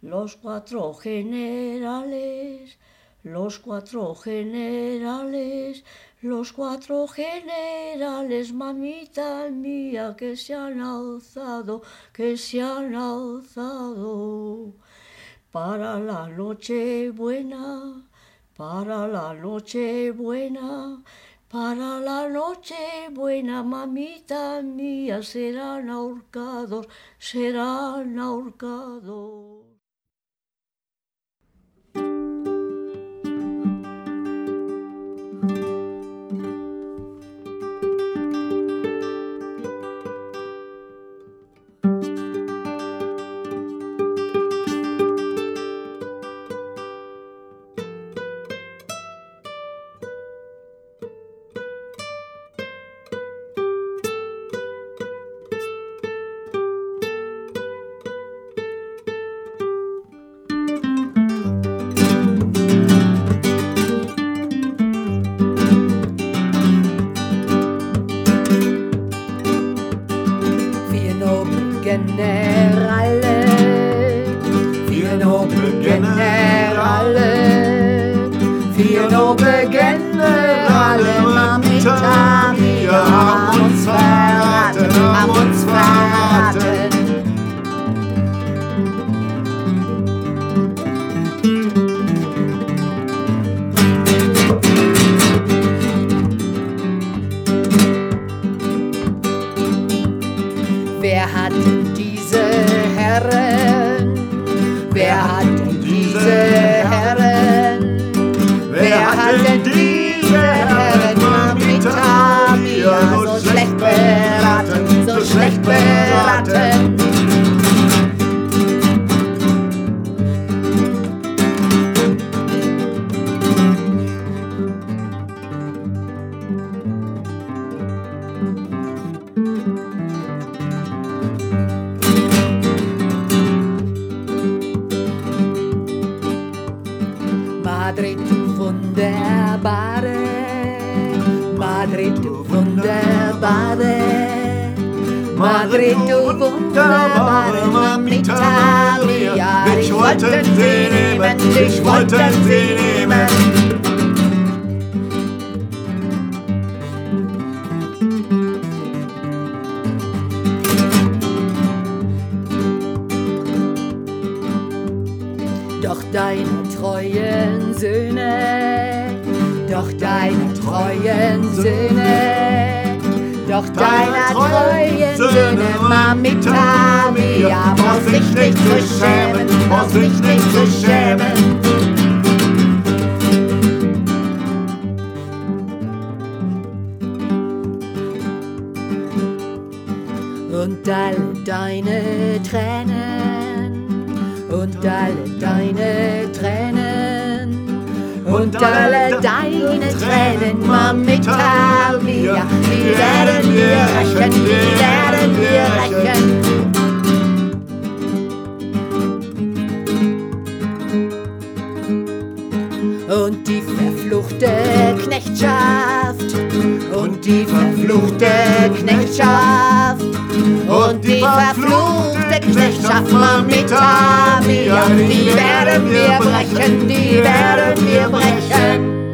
Los cuatro generales, los cuatro generales, los cuatro generales, mamita mía, que se han alzado, que se han alzado. Para la noche buena, para la noche buena, para la noche buena, mamita mía, serán ahorcados, serán ahorcados. Generale, vier noble Generale, vier noble Generale, Mamita mia, haben uns verraten, haben uns verraten. Wer hat denn diese Herren? Wer hat denn diese Herren? Wer hat denn diese Herren? Mamita mia, so schlecht beraten, so schlecht beraten. Madrid, du Wunderbare, Madrid, du Wunderbare, Madrid, du Wunderbare, Mamita mia, dich wollten sie nehmen, dich wollten sie nehmen. Doch deine treuen Söhne, doch deine treuen Söhne, doch deine treuen Söhne, Mamita mia, brauchst dich nicht zu schämen, brauchst dich nicht zu schämen. Und alle deine Tränen, und alle deine Tränen, und alle deine Tränen, Mamita mia, die werden wir rächen, die werden wir rächen. Und die verfluchte Knechtschaft, und die verfluchte Knechtschaft, und die verfluchte Knechtschaft, Mamita mia, die werden wir brechen, die werden wir brechen.